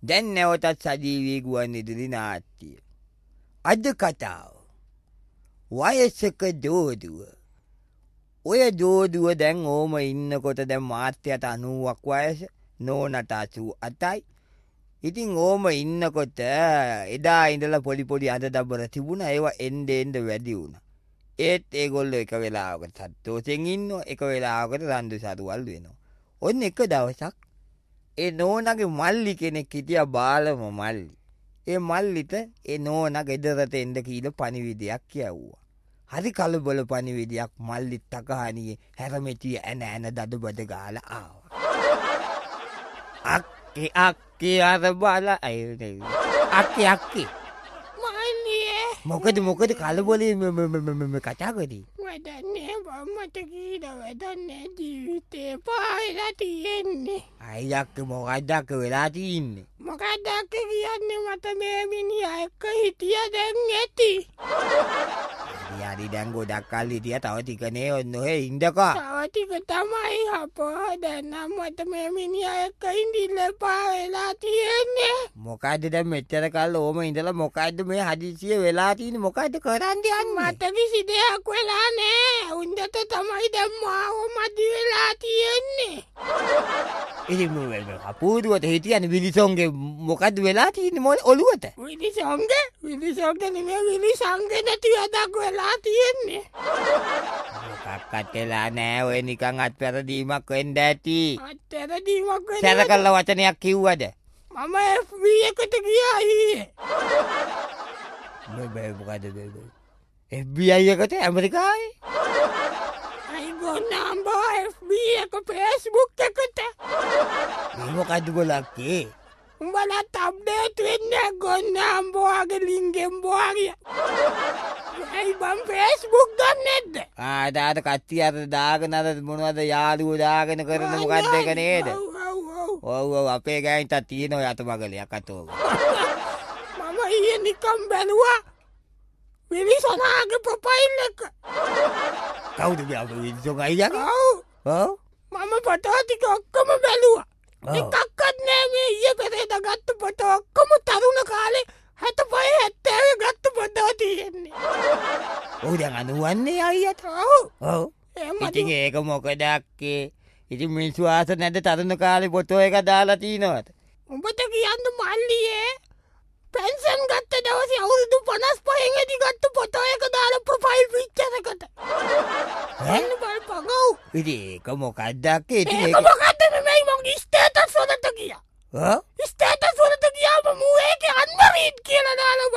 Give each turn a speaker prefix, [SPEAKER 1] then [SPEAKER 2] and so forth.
[SPEAKER 1] දැන් නැවතත් සජීවී ගුවන්විදුලි නාට්‍ය. අද කතාව. වයසක දෝදුව. ඔය දෝදුව දැන් ඕම ඉන්නකොට දැන් මාත්‍යට 90ක් වයස, නෝනට 88යි. ඉතින් ඕම ඉන්නකොට එදා ඉඳලා පොඩි පොඩි අඳ දබර තිබුණා. ඒවා එන්න වැඩි වුණා. ඒත් ඒගොල්ලෝ එක වෙලාවකට සතුටෙන් ඉන්නවා, එක වෙලාවකට රණ්ඩු සරුවල් වෙනවා. ඔන්න එක දවසක් ඒ නෝනාගේ මල්ලි කෙනෙක් හිටියා, බාලම මල්ලි. ඒ මල්ලිට ඒ නෝනා ගෙදරට එන්න කියලා පණිවිඩයක් කියවුවා. හරි කලබල පණිවිඩයක්. මල්ලිත් තකහණියේ හැරමෙතිය ඇන දඩබඩ ගාලා ආවා. අක්කේ අර බාල අක්කේ මොකද කලබලේ කතා කරේ?
[SPEAKER 2] වැඩන්නේ මට කීලා වැඩන්නේ ජීවිතේ පාවෙලා තියෙන්නේ.
[SPEAKER 1] අයියක්ක මොකක්ද වෙලා තියෙන්නේ?
[SPEAKER 2] මොකක්ද කියන්නේ මට මේ මිනිහා එක්ක හිටිය දැන් ඇති.
[SPEAKER 1] හරි දැන් ගොඩක් කල් හිටියා. තව ටිකනේ ඔන්න ඔය ඉඳකා.
[SPEAKER 2] තව ටික තමයි අපෝ. දැන් නම් මට මේ මිනිහා එක්ක ඉඳින්න පාවෙලා තියෙන්නේ.
[SPEAKER 1] මොකද්ද දැන් මෙච්චර කල් ඕම ඉඳලා මොකද්ද මේ හදිසිය වෙලා තියෙන්නේ? මොකද්ද කරන්න යන්නේ?
[SPEAKER 2] මට කිසි දෙයක් වෙලා නෑ. උන්දට තමයි දැන් මාව මදි වෙලා තියෙන්නේ.
[SPEAKER 1] ඉතින් අපූරුවට හිටියනේ විලිසොන්ගේ මොකද්ද වෙලා තියෙන්නේ මොන ඔළුවට?
[SPEAKER 2] විලිසොන්ගේ නෙමෙයි විලිසංගේ නැති වැඩක් වෙලා තියෙන්නේ.
[SPEAKER 1] මොකක්වත් වෙලා නෑ. ඔය නිකන් අත්පැරදීමක් වෙන්න ඇති.
[SPEAKER 2] අත්පැරදීමක් වෙන්න.
[SPEAKER 1] සැර කළ වචනයක් කිව්වද?
[SPEAKER 2] මම FB එකට ගියා ඊයේ.
[SPEAKER 1] මොකද FBI එකට ඇමරිකාවේ?
[SPEAKER 2] අයි ගොන්නම්බෝ FB එක Facebook එකට.
[SPEAKER 1] මොකද්ද ගොල්ලක්කේ?
[SPEAKER 2] උඹලට අප්ඩේට් වෙන්නේ ගොන්නම්බෝගේ ලින්කෙන් බෝගිය. ඇයි බම් Facebook ගන්නේද?
[SPEAKER 1] දාට කට්ටිය අර දාගෙන අර මොනවද යාළුවෝ දාගෙන කරන මොකද්ද ඒක නේද? ඔව් අපේ ගෑනිට තියෙනවා යතමගලයක් අතෝග.
[SPEAKER 2] මම ඊයේ නිකම් බැලුවා විලිසනාගේ ප්‍රොෆයිල් එක.
[SPEAKER 1] කවුද මේ විලිසොන් අයියාගේ? ඔව්
[SPEAKER 2] මම ෆොටෝ ටික ඔක්කොම බැලුවා. එකක්වත් නෑ මේ ඊයේ පෙරේද ගත්ත ෆොටෝ ඔක්කොම තරුණ කාලේ 65 70 ගත්ත ෆොටෝ තියෙන්නේ.
[SPEAKER 1] ඔව් දැන් 90න්නේ අයියට. ඔව් ඉතින් ඒක මොකද අක්කේ? ඉතින් මිනිස්සු ආස නැද්ද තරුණ කාලේ ෆොටෝ එක දාලා තිනවද?
[SPEAKER 2] උඹට කියන්න මල්ලියේ පෙන්ෂන් ගත්ත දවසේ අවුරුදු 55 ෙදි ගත්ත ෆොටෝ එක දාලා ප්‍රොෆයිල් පික්චර් එකට. එන්න බලපං.
[SPEAKER 1] ඉතින් ඒක මොකක්ද අක්කේ? ඉතින්
[SPEAKER 2] ඒක මොකක්ද නෙමෙයි මං ස්ටේටස් වලට ගියා. ස්ටේටස් වලට ගියාම මූ ඒකේ අන්මරීඩ් කියලා දාලා